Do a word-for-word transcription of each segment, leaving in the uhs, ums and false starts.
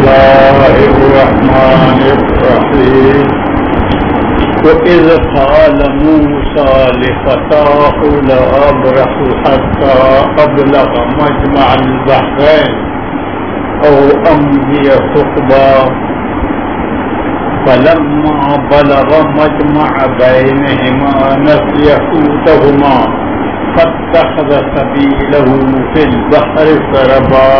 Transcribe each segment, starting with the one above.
الله الرحمن الرحيم وإذ قال موسى لفتاه لأبرح حتى أبلغ مجمع البحرين أو أمضي حقبا فلما بلغ مجمع بينهما نسي حوتهما فاتخذ سبيله في البحر سربا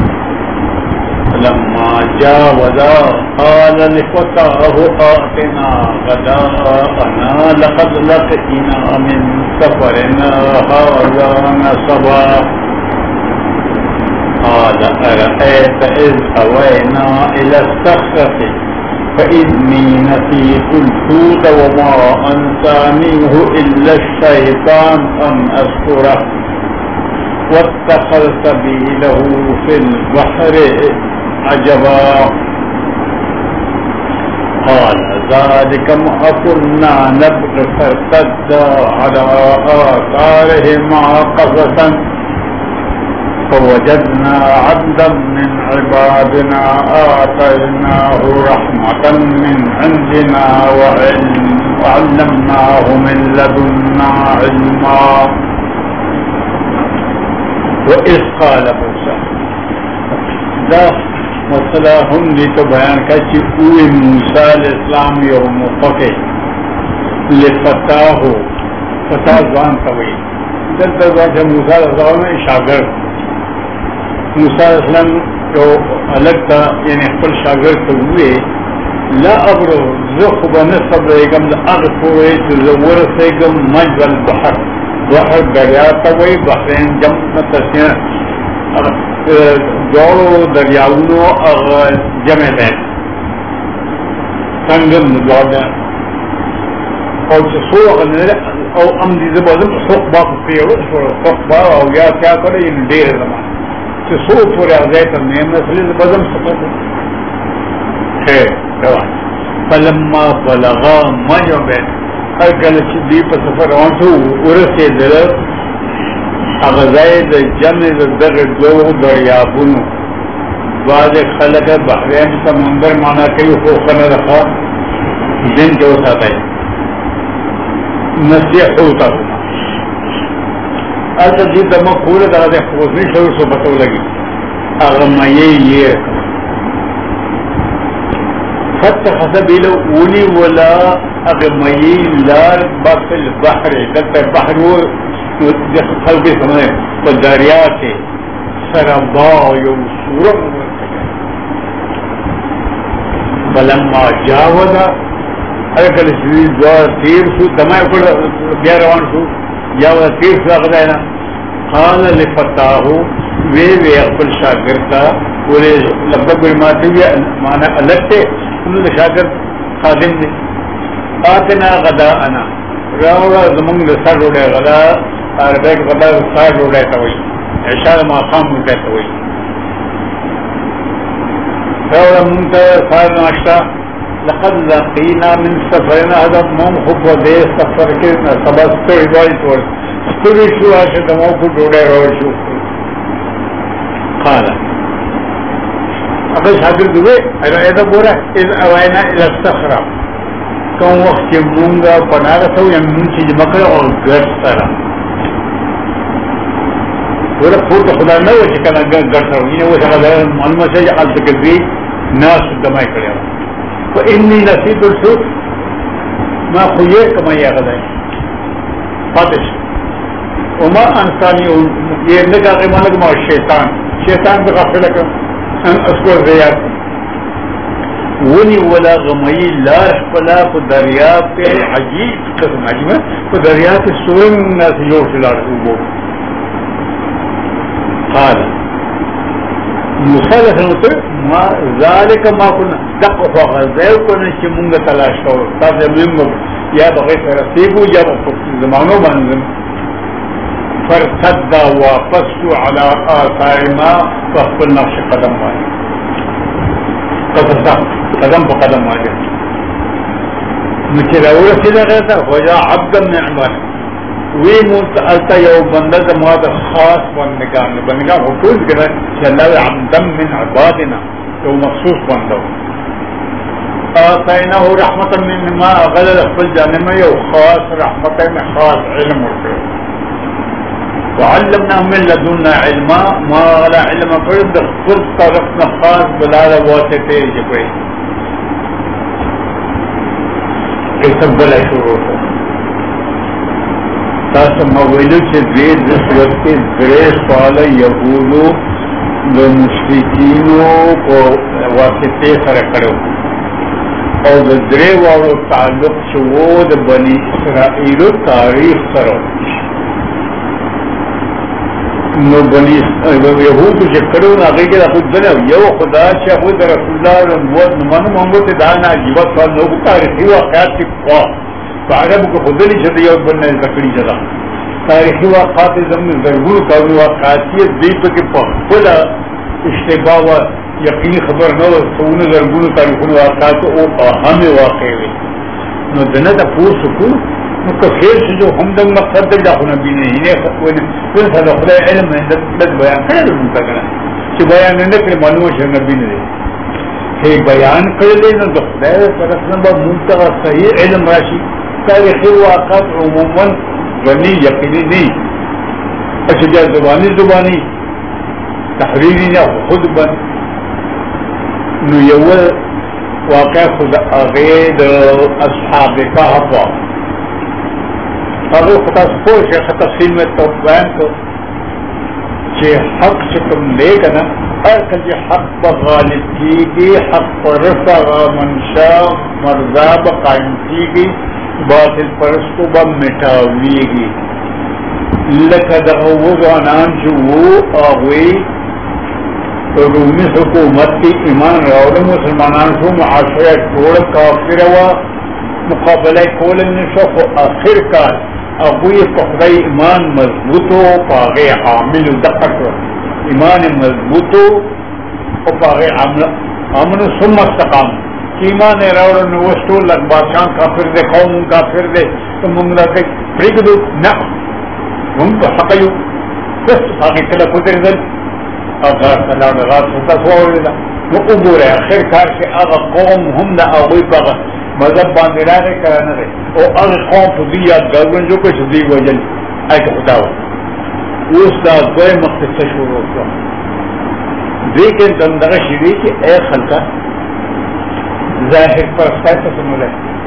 لما جاوزا قال لفتاه آتنا غداءنا لقد لقينا من سفرنا هذا نصبا قال أرأيت إذ أوينا إلى الصخرة فإني نسيت الحوت وما أنسانيه إلا الشيطان أن أذكره واتخذ سبيله في البحر عجبا قال ذلك ما كنا نبغي فارتدا على آثارهما قصصا فوجدنا عبدا من عبادنا آتيناه رحمة من عندنا وعلمناه من لدنا علما وإذ قال موسى دا مسئلہ ہم نے تو بیان کیا کہ اوے موسیٰ علیہ السلام یوم موقع لفتاہ ہو فتاہ زوان توئی جب تک موسیٰ علیہ السلام میں شاگرد موسیٰ علیہ السلام جو الگ تھا یعنی اقبل شاگرد تو ہوئے لا ابرو زخب نصب ایگم اغفوئے تزور سیگم مجب البحر بحر دریا توئی بحرین جمع تسین دوڑو دریاؤنو جمع دیں سنگم دوڑا اور سو او امدی زبادم سوق باق پیرو سوق باق او یا کیا کرے ان دیر زمان سو پورے عزیت النیم نسلی زبادم سوق خیر روان فلما بلغا مجو بین اگر دی پر سفر وانسو ورسی دل اغذائی دا جمع دا در دو دریابونو بعد خلق بحرین سمندر مانا کئی خوخنا رخوا دن جو ساتا ہے نسیح ہوتا ہونا آتا جی دماغ پورے دا دے خوزنی شروع سو بتو لگی اغمائی یہ فتح سبیلو اولی ولا اغمائی لار باقی البحر دلتا بحر وہ خلقی سمجھے تو دریا کے سربا یو سورم فلما جاوزا اگر کلی دوار تیر شو دمائی پر بیا روان شو جاوزا تیر شو اقدائنا قال لفتاہو وی وی اقبل شاگرتا ولی لبک برماتی بیا معنی الگ تے انہوں نے شاگرد خادم دے آتنا غداءنا راولا زمانگ سر روڑے غدا عربیک غدا سار روڑے توئی عشاء ماقام روڑے توئی راولا منتا سار ناشتا لقد لقینا من سفرنا هذا موم خوب و دے سفر کے سبا ستوری بائی توڑ ستوری شو آشا دمو کو روڑے روڑ شو قالا اگر شاگرد ہوئے ایسا بورا اذ اوائنا الى الصخرہ کون وقت کے مونگا پنا رسو یا منچی جمکر اور گرد سارا بورا پھوٹ خدا نہ ہو چکنا گرد سارا یہ وہ شاگرد معلومہ سے جعل تکذی ناس دمائی کرے ہو تو انی نصیب السوت ما خویے کمائی آگدائی فاتش وما انسانی یہ نگا غیمانک ما شیطان شیطان بغافل لکم ان اسکور زیاد ونی ولا غمئی لار پلا کو دریاب پہ عجیب قسم عجیب ہے کو دریاب پہ سورن ناس جوڑ سے لار اوبو قال موسیٰ علیہ السلام ما ذالک ما کنا دقو فغزیو کنا چی منگا تلاش کرو تاثر منگا یا بغیر رسیبو یا بغیر زمانو بانزم فرتدہ واپسو علی آثار ما فاقبل نقش قدم والی قصصا قدم پا قدم والی مچی رورا سیدہ گیا تھا وجا عبدا من عباد وی متعلتا یو بندہ مواد خاص بندگان بندگان حکوز کرا چلا عبدا من عبادنا تو مخصوص بندہ آتینہ رحمت مما غلل خپل جانب میں یو خاص رحمت میں خاص علم ہوتے وعلمنا من لدنا علما ما غلا علم فرد خپل طرفنا خاص بلال واسطے جبرے یہ سب بلا شروع ہوتا تاسو مویلو چې دې د صورت کې درې سواله یهودو د مشرکینو په واسطې سره کړو او د درې واړو تعلق چې وو د بني اسرائیلو تاریخ سره نو بني یهودو چې کړو نو هغې کې د خود بله یو خدا چې هغوی د رسول الله د نبوت نه منو محمد ته دا نه عجیبه سوال نو تاریخي واقعات کې پخوا په عربو کې ښودلي چې د یو بل نه زده کړي چې ده تاریخي واقعات یې زموږ زرګونو کلونو واقعات یې دوی پکې په خپله اشتباه وه یقیني خبر نه وه سونه زرګونو تاریخونو واقعات او همې واقع وې نو د نه تپوس وکړو نو که خیر شو جو هم د مقصد دی دا خو نبي نه یې څه د خدای علم لږ بیان کړی دی مونږ ته که نه چې بیان نه کړې معلومه شي نبي نه دی چې بیان کړی نو د خدای طرف نه به مونږ ته صحیح علم راشي تاریخي واقعات عموما غنی یقینی نہیں اچھا جا زبانی زبانی تحریری نہ خود بن نو یو واقع خود اغید اصحاب کہف اگر خطا سپوش ہے تفصیل میں تو بیان کو کہ حق چکم لے گا نا ہر کل حق بغالب کی گئی حق پر رفع منشا مرضاب قائم کی گئی باطل پرستو با مٹاویگی لکہ دغو زوانان جو وہ آغوی رومی حکومت کی ایمان راول مسلمانان شو معاشرہ ٹوڑ کافر و مقابلہ کول نشو آخر کار آغوی پخدائی ایمان مضبوطو پاغی عامل دقت ایمان مضبوطو پاغی عامل سم استقام ایمان راوڑ نوستو لگ بادشاہ کافر دے قوم کافر دے تو منگلا کے پریک دو نا منگ تو حقیو بس آگے کلا کدر دل اغار سلام غار سلطہ سوار دا نو عبور ہے آخر کار کے آغا قوم ہم دا آغوی پاگا مذہب باندے لانے کرانا دے او آغا قوم تو دی یاد گرگن جو کچھ دی وجل آئی کہ خداو اس دا دوئے مقصد شروع ہوتا دیکھیں دندگا شیدی کہ اے خلقہ ظاہر پر کیسے سمجھ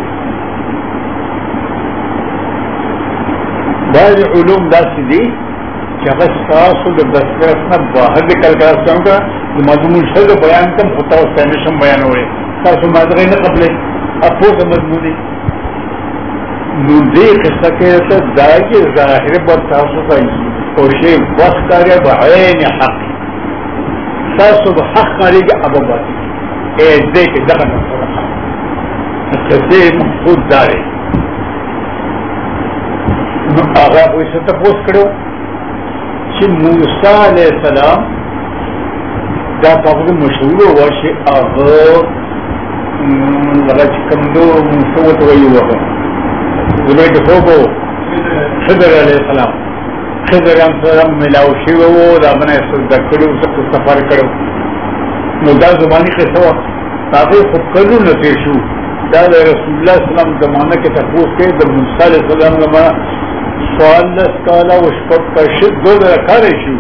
بعض علوم داسی دی کہ اگر ساسو در دسترسنا باہر نکل کر سکوں گا مضمون الشد بیان کم خطا و سینشم بیان ہوئے ساسو مادغی نہ قبلے اپو کا مضمونی نو دی قصہ کہتا دائی ظاہر پر ساسو کا اور شیء وقت کاریا بعین حق ساسو بحق کاری کے ابا باتی اے دیکھ دخل کسی محفوظ دارے آغا کوئی سے تپوس کرو چی موسیٰ علیہ السلام دا پاکو مشہور ہوا چی آغا لگا چی کمدو منصوت وی وقا زبیت خوبو خضر علیہ السلام خضر علیہ السلام ملاو شیوو دا بنا سلدہ کرو سکت سفر کرو نو دا زبانی قصہ تاکہ خود کرو نتیر شو دا رسول اللہ صلی اللہ علیہ وسلم زمانہ کے تفوس کے دا موسیٰ علیہ السلام زمانہ سوال لسکالا وشکت کا شد دو دا رکھارے شو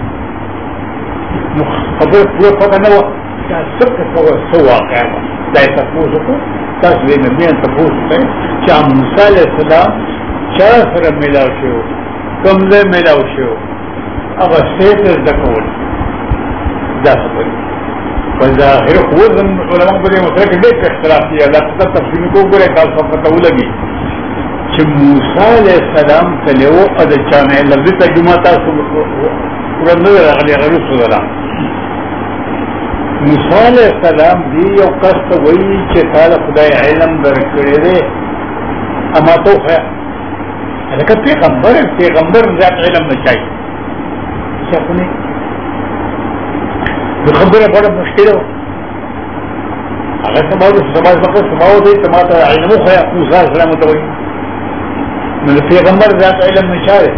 خبر پورا پتہ نہ ہوا کیا سب کے خبر سو واقع ہے دا تفوس کو تصویر نبیان تفوس ہے چاہ موسیٰ علیہ السلام چاہ سر ملاو شو کمزے ملاو شو اگر سیتر دکول دا خبر فظاہر خود علماء پر یہ مسئلہ کہ دیکھ اختلاف کیا اللہ تعالیٰ تفصیل کو گرے کال سب پتہ لگی کہ موسیٰ علیہ السلام تلیو ادچانے لفظی ترجمہ تا قرآن نظر اغلی غیر صلی اللہ موسیٰ علیہ السلام دی یو قصد وی چھ تالا خدای علم برکڑے دے اما تو خیر لیکن پیغمبر پیغمبر ذات علم نچائی کیا کنی خبر بڑا مشکل ہو اگر سماؤ سماج مقصد سماؤ دے سماعت علم خیا موسیٰ علیہ السلام توئی من پیغمبر ذات علم نشارے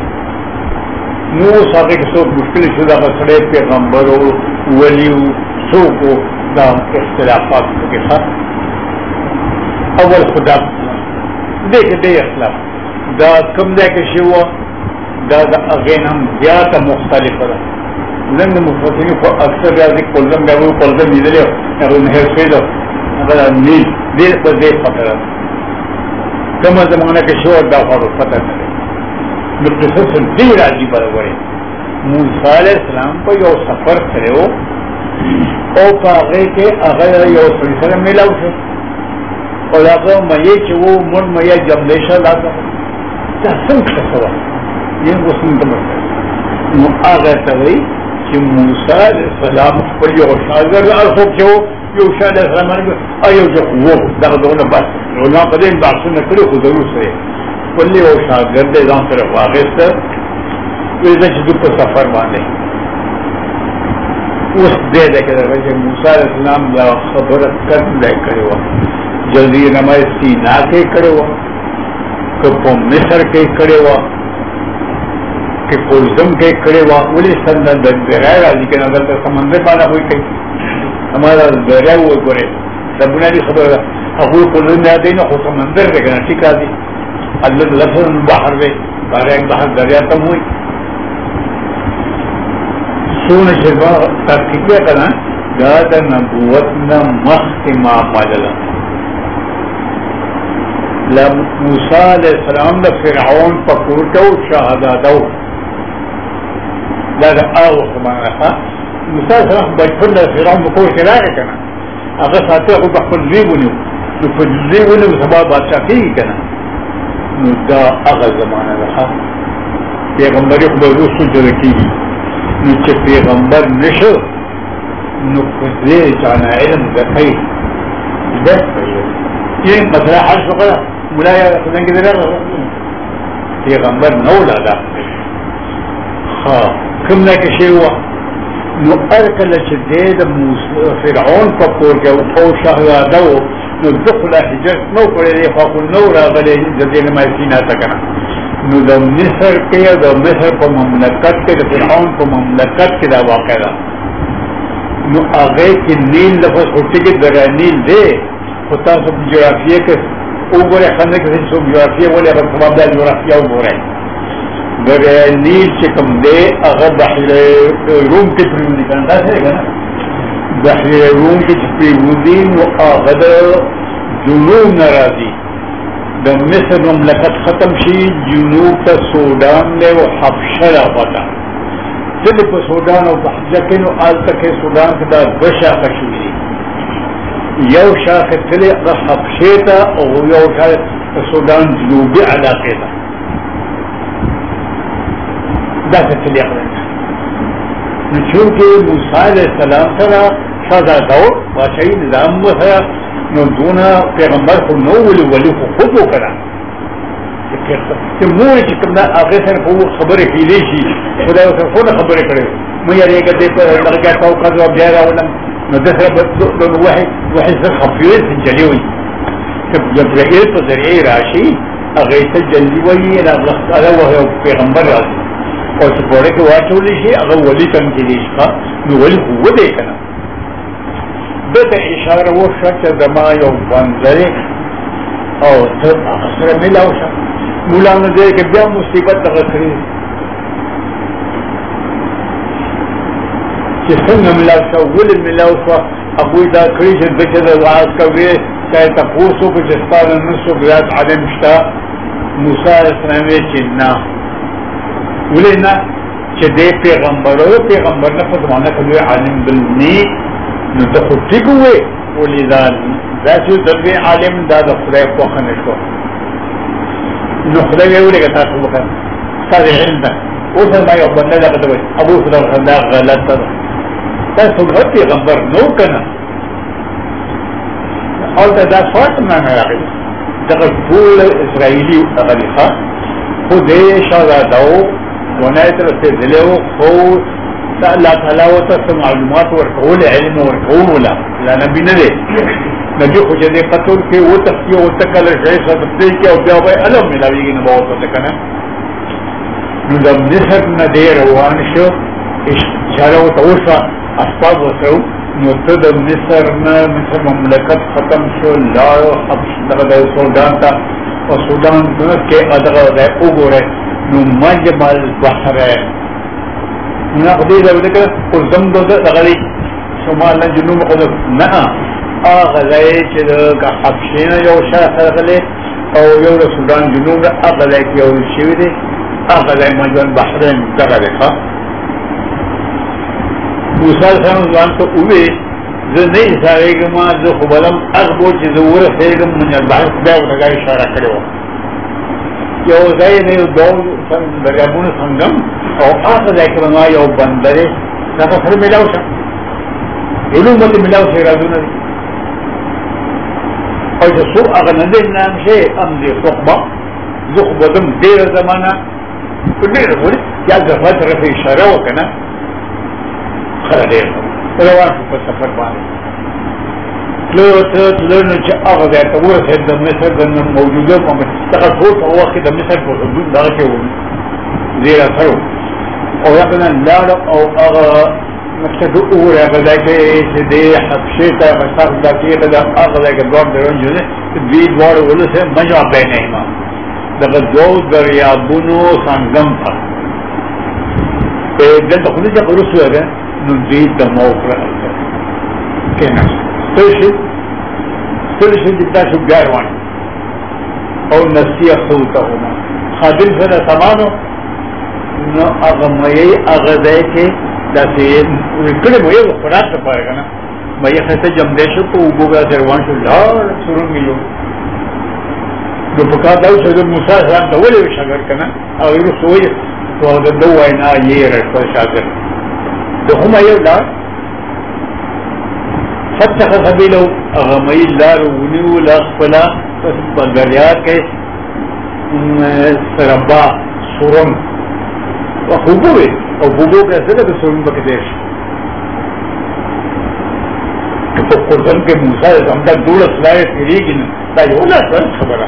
نو ساقی کے سوک مشکل شدہ بسڑے پیغمبر ہو ولی ہو سوک ہو دا اختلافات کے ساتھ اول خدا دیکھ دے اختلاف دا کم دے کے شیوا دا دا اغین ہم زیادہ مختلف رہا لن مفتنی کو اکثر بیازی کلزم بیاوی کلزم نیدلی ہو اگر نحر سویدو اگر نیل دیر پر دیر فتر رہا کم زمانہ کے شیوا دا فارو فتر کرے مقصد دیر عجیب رہا موسیٰ علیہ السلام کو یو سفر کرے ہو او پاگے کے اگر یو صلی سلام ملاو شو اور اگر مئی چو من مئی جملیشہ لاتا تحسن کسوا یہ مسلم تمہیں نو آگا تاوئی کہ موسیٰ علیہ السلام پر یو شاگر الخوب چو یو شاہ علیہ السلام ایو جو وہ دغدون بات علماء قدیم باقصون نکلو خود ضرور سے کلی یو شاگر دے دان طرف واغستا ویسا چیزو پر سفر باندے اس دے دے کہ موسیٰ علیہ السلام لا خبرت کر دے کرے ہوا جلدی نمائے سینا کے کرے ہوا کہ پو مصر کے کرے ہوا کہ قلزم کے کرے ہوا ولی سندن درائے راضی کے نظر تا سمندر پانا ہوئی کئی ہمارا درائے ہوئے کرے ربنا دی خبر اخوی قلزم دے آتے نا خود سمندر دے کنا ٹھیک آتی اللہ لفظ بحر دے بارے ایک بحر دریا تم ہوئی سون شبا تحقیق کرنا دادا نبوتنا مختما ماجلا موسیٰ علیہ السلام دا فرعون پکورتو شہدادو دادا آو خمان رکھا موسیٰ علیہ السلام بچپن دا فرعون بکور شراغ کنا اگر ساتے اگر بخفل زیبونیو نو فل زیبونیو سبا بادشاہ کی کنا نو دا اگر زمانہ رکھا پیغمبری خبردو سجد کی نو چه پیغمبر نشو نو کدے جانا علم دخی دست یہ مسئلہ حل شکرہ ملایا خدن کی در پیغمبر نو لادا خواه کم نکشی ہوا نو ارکل چه دید فرعون پکور کے او شہزادو نو دخلا حجرت نو کرے دے خواقو نو را غلی زدین مائسینا تکنا نو دا مصر کے دا مصر پا مملکت کے دا فرعون پا مملکت کے دا واقع دا نو آگئے کی نیل لفظ خوٹی کے درہ نیل دے خطا سب جغرافیہ کے او گورے خندے کسی سب جغرافیہ بولے اگر سباب دا جغرافیہ او گورے درہ نیل چکم دے اگر بحر روم کے پریمونی کرنا سے گا بحر روم کے پریمونی و آغد جنوب نرازی دا مصر مملکت ختم شی جنوب تا سودان لے و حبشہ را پتا جلد پا سودان و حبشہ کنو آل تک سودان کتا بشاق شوی یو شاق تلے حبشہ تا او یو شاق سودان جنوبی علاقے تا دا تلے اقلتا چونکہ موسیٰ علیہ السلام سرا شاہدہ دور باشائی نظام و سرا نو دونا پیغمبر کو نو ولی ولی کو خود وہ کرا کہ موئی چکم دا آگے سر کو خبر ہیلے شی خدا اسے خود خبر کرے میں یار ایک دے پر لگ گیا تھا قضا اب جائے رہا ہونا نو دسرا دون وحی وحی سر خفیوے سے جلی ہوئی جب رہیر پر ذریعی راشی آگے سے جلدی ہوئی اگر وہ پیغمبر راشی اور سپوڑے کے واچو لیشی اگر ولی تن کی لیشکا نو ولی قوة دیکھنا بتا اشارہ وہ شخص دما یو بانزرے او تب اخسر ملاو شخص مولانا دے کہ بیا مصیبت تغسری کہ سنگ ملاو شخص ولی ملاو شخص اقوی دا کریشن بچے دا وعاز کوئے چاہے تپوسو کو جسپان نسو بیات عالم شتا موسیٰ علیہ السلام چننا ولی نا چھ دے پیغمبر ہو پیغمبر نا فتمانا کلوے عالم بلنی نو دا خود ٹھیک ہوئے ولی دا ویسے دلوی عالم دا دا خدای پوخن اشو نو خدای ویولے گا تاکو بکن سادے علم دا او سر مائی اخبرنا دا قدوئی ابو خدا خدا غلط دا دا سبحت پیغمبر نو کنا اور دا دا سوات مانا راقی دا طول اسرائیلی اغلی خواہ خود شاہدہ داو ونائے طرف سے دلے ہو خود اللہ تعالیٰ و تس معلومات ورکول علم ورکول ولا لا نبی ندے نبی خوش دے قتل کے وہ تفکیہ و تکل شیخ تفکیہ کیا و بیاو بھائی علم ملاوی گی نباوت و تکنا نظم نصر ندے روان شو اشارہ و توشا اسباب و سرو متد مصر نه مصر مملکت ختم شو لاړو دغه د سودان ته او سودان دغه کې ادغه د وګوره نو مجمع البحرین نه دې دغه او زم دغه دغه شمال جنوب قدر نه هغه ځای چې د حبشین یو شاخه غلې او یو د سودان جنوب هغه ځای کې یو شی دی هغه ځای مجمع البحرین دغه دی ښه موسی خان ځان ته وې زه نه اشارېږم زه خو بلم اغبو چې زه ورسېږم من البحر بیا ورته اشاره کړې وه یو ځای نه یو دوه دریابونه سنګم او هغه ځای کې ما یو بندر دی هغه سره ملاو شه علوم ته ملاو شي راځونه دي او چې څو هغه نه دی نام شي ام دي خطبه زه خو بدم ډېره زمانه په ډېره وړي یا زفات رفع اشاره وکنه خلا ډېر روان شو په سفر باندې تلو ته تلو نو چې هغه ځای ته ورسېد د مصر د موجوده په دغه ټول په وخت د مصر په حدود دغه کې و زیر اثر او هغه نه لاړ او هغه مقصد اور هغه ځای کې چې د حبشې ته مسافر د کې د هغه ځای کې دوه درونجو نه دوی دواړه ولسه مجمع بینهما دغه دوه دریابونو سنگم ته دلته خو دې ورسوه ده نو دې د موقع کېنه ستړي ستړي دې تاسو ګاروان او نسیه صوتهما خادم سره سمانو نو هغه مې هغه ځای کې داسې کله مې یو خلاص لپاره کنه مې خته جمع دې شو په وګړه روان شو لار سرونګ یو نو په کار دا چې موسی ځان ته ولې شاګر کنه او یو سوې تو د دوه نه یې راځو شاګر دهما يولا فتح سبيله اغمي اللار ونيو لاخفلا بغريات كي سربا سورم وخبوه او خبوه كسده بسورم بكديش تو قرآن کے موسیٰ زمدہ دولة سلائے تیریگی نا تا یولا سر خبرہ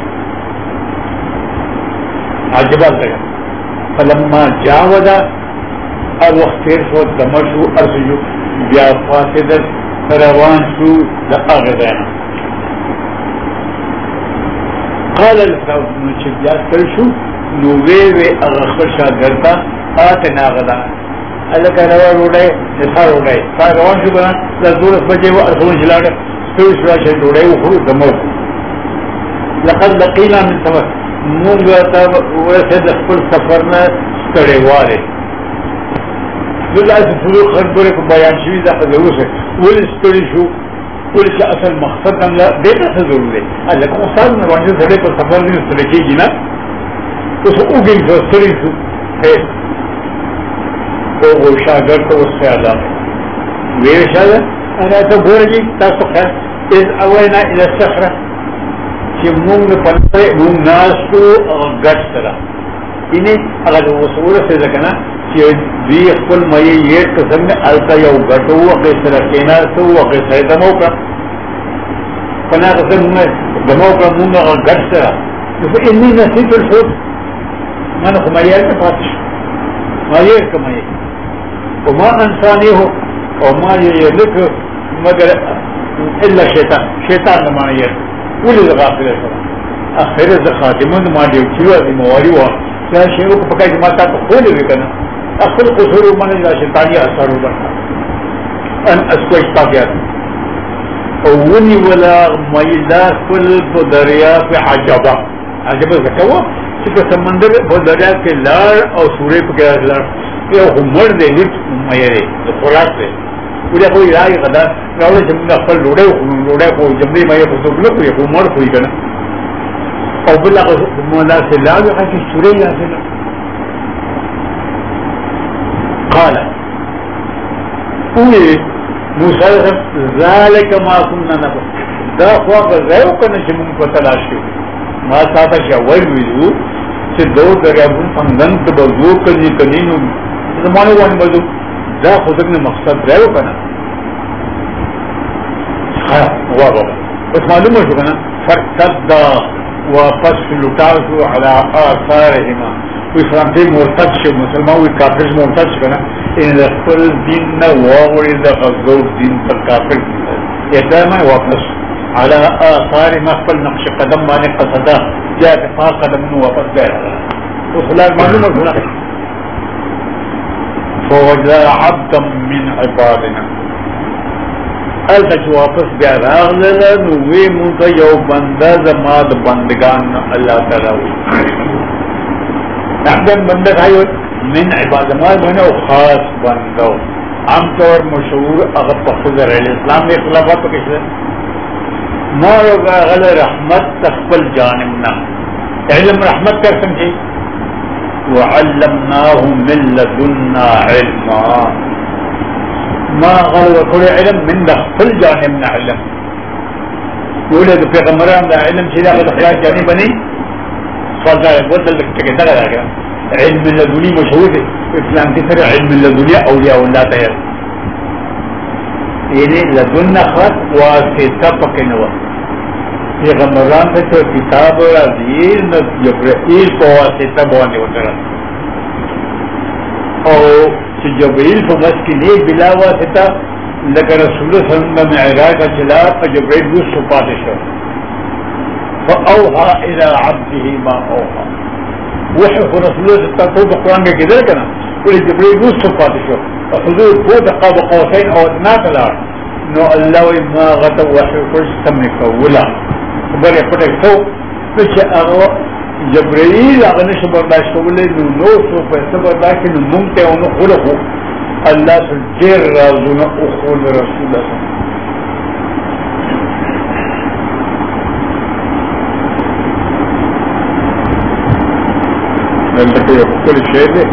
عجبال لگا فلما جاودا الوقت تیر شو دمشو ارسجو بیا فاسدت روان شو لأغدانا قال الفراو نوچه بیا ترشو نووے وے اغخبر شاگرتا آتنا غدا الکا روا روڑای نسار روڑای سار روان شو بنا لزورس بجے و ارسون جلاڑا سوش راشا روڑای و خرو دموش لقد لقینا من سفر مونگا تا ورسد اخبر سفرنا ستڑے والے دلائے فروغ خربرے کو بیان شوی دا ضرور ہے ولی ستڑی شو ولی چا اصل مقصد نملا دیتا سے ضرور ہے اللہ کو استاد نوانجے سڑے پر سفر نہیں ستڑی کی گی نا تو سو اگل شو ستڑی شو ہے تو وہ شاگر تو اس سے آدھا ہے ویر شاگر انا تو بھول جی تاسو خیر از اوینا الى السخرہ چی مونگ پنسے مونگ ناسو گٹ سرا انہیں اگر وہ سورہ سے ذکرنا چی دی اخبر مئی یہ قسم میں علتا یو گٹو وقی سرا کینا سو وقی سر دمو کا پنا قسم میں دمو کا مونگ اگر گٹ سرا انی نسیت الحب من خمائیار میں پاتش مائیر کمائی وما انسانی ہو وما یہ لکھ مگر الا شیطان شیطان نمانا یہ اولی غافل سرا اخیر زخاتمون ما دیو کیوا دی مواری ہوا لا شیرو کو پکای جماعتا تو خولی بھی کنا اخر قصور من لا شیطانی اثر ہو برنا ان اسکو اشتاقیات اونی ولا میلا کل کو دریا پہ عجبا عجبا زکوا چکا سمندر وہ دریا کے لار اور سورے پہ گیا لار یہ ہمر دے لٹ میرے خوراک دے پورا کوئی رائی غدا راولے جمعہ اخبر لوڑے لوڑے کو جمعی مائے کو سکلو کوئی ہمر کوئی کنا او بلا مولا سے لا بھی خاکی سورے یا سے لا قال اوئے موسیٰ ذالک ما کننا نبا دا خواق غیو کنا جمعن کو تلاشی ما ساتا شاول ویدو چه دو دریابون فنگن تبزو کنی کنینو زمانے وانی بزو دا خودکن مقصد غیو کنا خواہ نوا بابا بس معلوم ہو شو کنا فرصد دا واپس لٹاو شو علا آثارهما اسلام ته مرتد شو مسلمان وي کافر مرتد شو کنه ان خپل دین نه ووري د غزو دین پر کافر اقدام واپس على آثار مخبل نقش قدم باندې قصدا یا اتفاق قدم نو واپس دی وخلال معلومه غلط فوجد عبدا من عبادنا الته واپس بیا راغله نو وی مونږ یو بنده زما د بندگان الله تعالی وی عبدا بنده هاي من عباد ما منه خاص بندو عام طور مشهور اگر بخضر الاسلام میں خلافت کشتے ما روگا غل رحمت تخبل جانبنا علم رحمت کر سمجھے وعلمناه من لدنا علما ما غل وقل علم من تخبل جانبنا علم يقول لك پیغمبران دا علم چیزا غل خیال جانبنی فضا بدل لك تکتا گا علم لدنی مشهور ہے اسلام کی طرح علم لدنی اولیاء اللہ تعالی یعنی لدن خط واسطہ پکنوا پیغمبران میں تو کتاب اور عزیز نہ جبرائیل کو واسطہ بوانے ہوتا رہا اور جبرائیل کو بس کی نہیں بلا واسطہ لکہ رسول اللہ صلی اللہ علیہ وسلم معراج کا چلا تو جبرائیل اس کو پاتے شو فأوحى إلى عبده ما أوحى وحي رسول الله صلى الله عليه وسلم القرآن کے کدھر کنا قل جبريل يوسف فاتشو فحضور فوت قاب قوسين او ادناك الار نو الله ما غطا وحي قرش سمك ولا بري فتك سو نشي اغوى جبريل اغنش برداشت ولا نو نوسو فيسا برداشت نو ممتع ونو خلقو الله سجير رازونا اخول رسول الله صلى الله عليه وسلم لكن يقول الشيء ده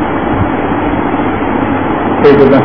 كيف ده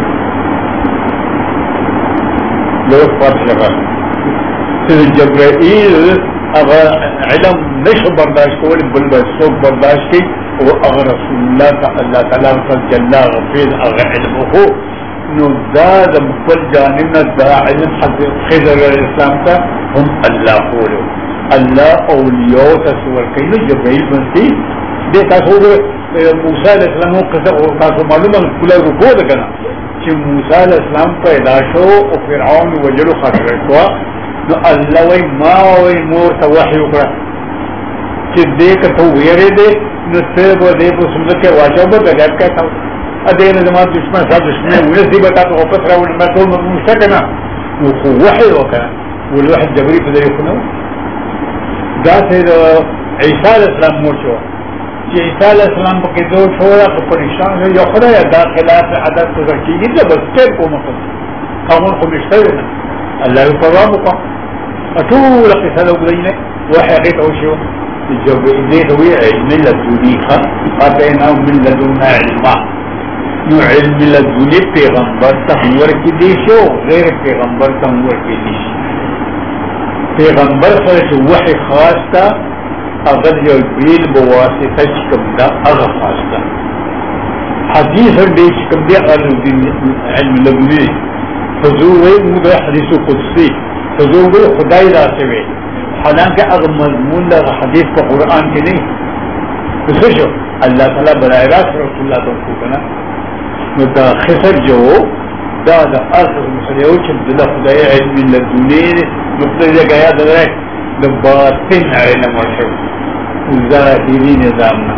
لو فاتح لغا سيد جبرائيل اغا علم نشو برداشت قول بالبسوك برداشت و اغا رسول الله الله تعالى فالجلا غفير اغا علمه نو دا دا مقبل جانبنا دا علم حضر خضر الاسلام تا هم الله قولو الله اولیاء تصور کئیو جبرائیل بنتی دے تاسو موسیٰ علیہ السلام قصہ تاسو معلوم ہے کلا رکو دا کنا چی موسیٰ علیہ السلام پیدا شو و فرعون وجلو خطر شوا نو اللہ وی ما وی مور تا وحی اکرا چی دے کتو ویرے دے نو سرب و دے پو سمجھ کے واچاو با بغیب کہتا ہوں ادے نظمان دشمن صاحب دشمن ونسی بتا تو واپس رہا ونما تو مجھتا کنا نو خو وحی وکرا والوحی جبری پدر یکنو دا سید عیسیٰ علیہ السلام مور شوا عیسیٰ علیہ السلام پاکی دو شورا تو پریشان ہے یا خدا یا دا خلاف عدد تو رکی گی تو بس تیر کو مقصد قامون کو مشتر ہے اللہ پروا مقام اطول قصہ لوگ دینے وحی اقیت اوشیو جب دیت ہوئی علم لدنی خاتینا من لدننا علما نو علم لدنی پیغمبر تحور کی دیشو غیر پیغمبر تحور کی دیش پیغمبر خلش وحی خاص تا اگر جبریل بواسطہ چکم دا اگر خاصتا حدیث ہر دے چکم دے علم لدنی حضور وی مدر حدیث قدسی حضور وی خدای راسے وی حالانکہ اگر مضمون دا حدیث کا قرآن کی نہیں تو شو اللہ تعالیٰ برائے راست رسول اللہ تو کنا نو دا خسر جو دا دا ارخص مسئلیو چل دا خدای علم لدنی مقتضی گیا دا رہے دا باطن علم وشو ظاہری نظامنا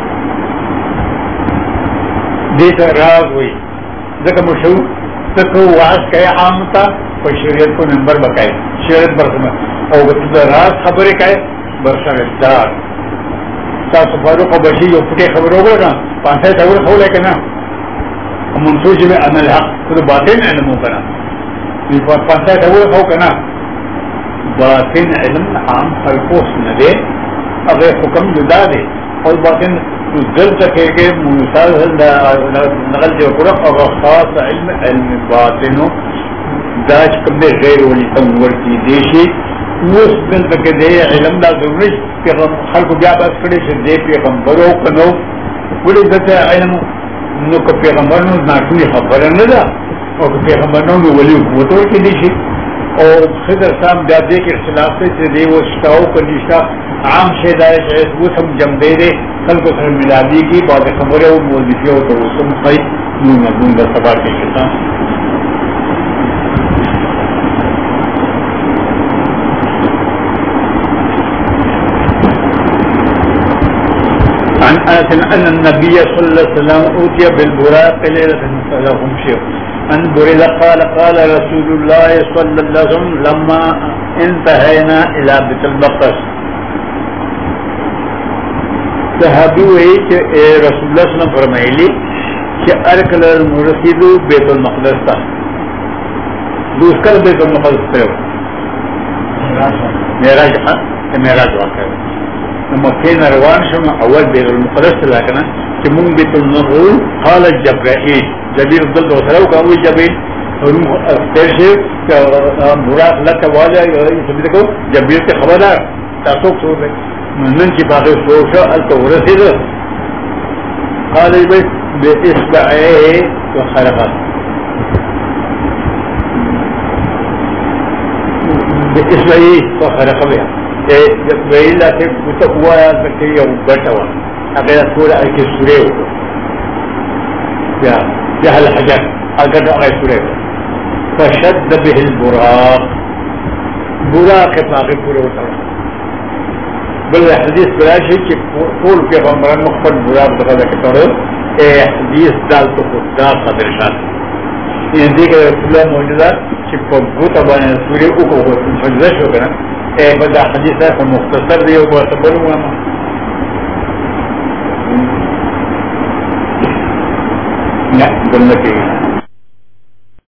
دیتا راز ہوئی ذکر مشہور تکو واس کہے عامتا کوئی شریعت کو نمبر بکائے شریعت برسمت اور بطلع راز خبری کہے برسر دار تا سفارو کو بشی جو پھٹے خبر ہوگا نا پانسے خبر خو لے کے نا منسوج میں ان الحق تو باطن علم ہوگا نا پانسے خبر خو کے نا باطن علم عام خلقوس ندے اگر حکم جدا دے اور باطن دل تکے کہ موسیٰ نقل جو قرق اور خاص علم علم باطنو داش کم دے غیر ولی تنور کی دیشی اس دل تکے دے علم دا ضروری کہ خلق بیا باس کرے سے دے پیغمبرو کنو ولی دتا علم نو کہ پیغمبرنو ناکوی خبر ندا اور پیغمبرنو ولی حکومتو کی دیشی اور خضر صاحب جاتے کے اختلاف سے دے وہ شتاؤ کا نشا عام شہدائے شاید وہ سم جم دے دے کل کو سر ملا دی کی بات خبر ہے وہ موضوع ہو تو وہ سم خی نون نون کا سوال کے خطاب أن النبي صلى الله عليه وسلم أوتي بالبراق ليلة فلهم شيء أن برد قال قال رسول الله صلى الله عليه وسلم لما انتهينا إلى بيت المقدس صحابی وہی کہ رسول اللہ صلی اللہ علیہ وسلم فرمائی لی کہ ارکل المرسید بیت المقدس تھا دوسر بیت المقدس پہ معراج معراج واقع ہے مكين روان شما اول بيت المقدس لكن كمون بيت المقدس قال جبرائيل جبريل ضد وسلو كان جبريل ترشف براق لك واجا يسميكو جبريل کے خبردار تاسوک سو رہے من کی باقی سوشا التورسید قال بإصبعيه وخرقت بإصبعيه وخرق بها ویلا سے کتا ہوا ہے یا بیٹھا ہوا اگر سورہ ایک سورے ہو یا جہل حجر اگر اگر سورے ہو فشد به البراق براق باقی پورے ہوتا ہے بل حدیث براشی کہ پول کے غمران مخفر براق دخل کے طور اے حدیث دال تو خدا قدر شاد یہ دیکھ رسول اللہ موجودہ کہ بوتا بانے سورے او کو فجدش ہو گنا اے بدا حدیث ہے مختصر بھی ہوا سبر ہوا نہ بلکہ